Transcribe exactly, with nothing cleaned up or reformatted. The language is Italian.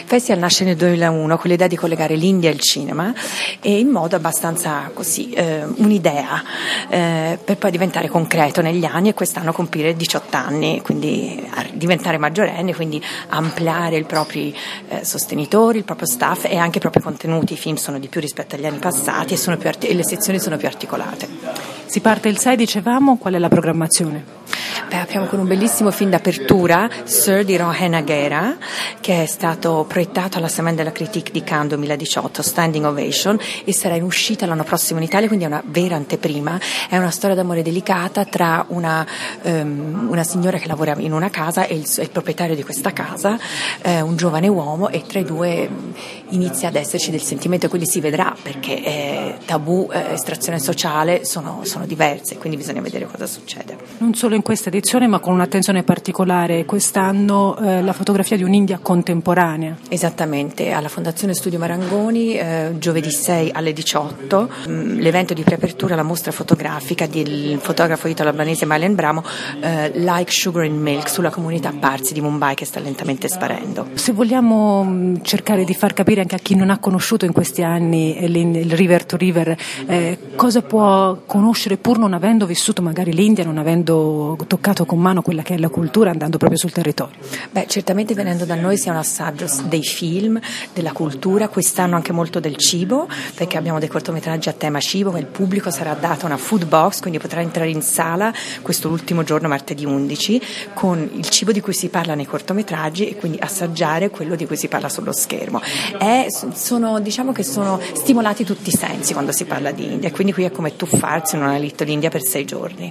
festival nasce nel duemilauno con l'idea di collegare l'India e il cinema e in modo abbastanza così, eh, un'idea, eh, per poi diventare concreto negli anni e quest'anno compiere diciotto anni, quindi diventare maggiorenne, quindi ampliare i propri eh, sostenitori, il proprio staff e anche i propri contenuti. I film sono di più rispetto agli anni passati e, sono più arti- e le sezioni sono più articolate. Si parte il sei, dicevamo, qual è la programmazione? Beh, apriamo con un bellissimo film d'apertura, Sir di Rohan Aghera, che è stato proiettato alla Semaine de la Critique di Cannes duemiladiciotto, Standing Ovation, e sarà in uscita l'anno prossimo in Italia, quindi è una vera anteprima. È una storia d'amore delicata tra una, um, una signora che lavora in una casa e il, il proprietario di questa casa, eh, un giovane uomo, e tra i due um, inizia ad esserci del sentimento, e quindi si vedrà, perché eh, tabù, eh, estrazione sociale sono, sono diverse, quindi bisogna vedere cosa succede. Non solo in questa edizione, ma con un'attenzione particolare quest'anno, eh, la fotografia di un'India contemporanea. Esattamente, alla Fondazione Studio Marangoni, eh, giovedì sei alle diciotto, mh, l'evento di preapertura, la mostra fotografica del fotografo italo-albanese Mailen Bramo, eh, Like Sugar and Milk, sulla comunità Parsi di Mumbai che sta lentamente sparendo. Se vogliamo mh, cercare di far capire anche a chi non ha conosciuto in questi anni il, il River to River, eh, cosa può conoscere pur non avendo vissuto magari l'India, non avendo toccato con mano quella che è la cultura, andando proprio sul territorio? Beh, certamente venendo da noi sia un assaggio dei film, della cultura, quest'anno anche molto del cibo, perché abbiamo dei cortometraggi a tema cibo, e il pubblico sarà data una food box, quindi potrà entrare in sala questo ultimo giorno, martedì undici, con il cibo di cui si parla nei cortometraggi e quindi assaggiare quello di cui si parla sullo schermo. È, sono, diciamo che sono stimolati tutti i sensi quando si parla di India, quindi qui è come tuffarsi in un anelito d'India per sei giorni.